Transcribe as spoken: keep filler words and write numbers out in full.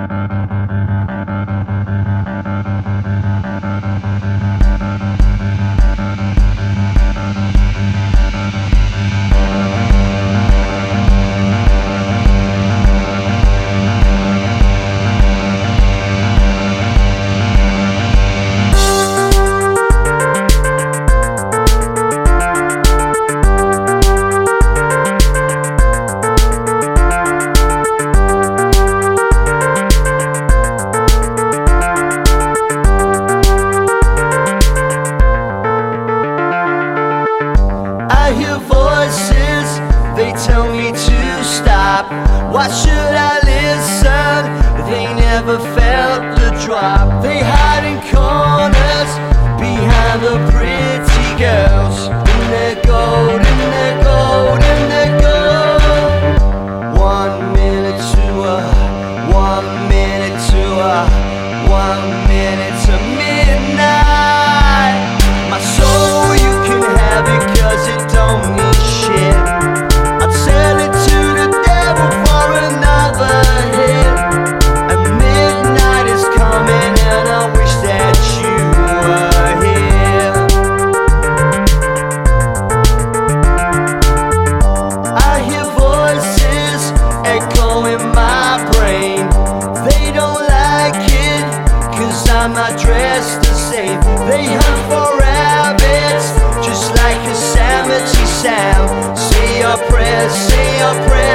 I hear voices, they tell me to stop. Why should I listen? They never felt the drop. They hide in corners behind the pretty girls, in their gold, in their gold, in their gold. One minute to a, one minute to a, one minute to midnight. My soul, you can have it, cause it don't mean shit. I'll sell it to the devil for another hit. And midnight is coming and I wish that you were here. I hear voices echo in my brain. They don't like it, cause I'm not dressed the same. They hunt for rabbits, just like a cemetery sound. Say your prayers, say your prayers.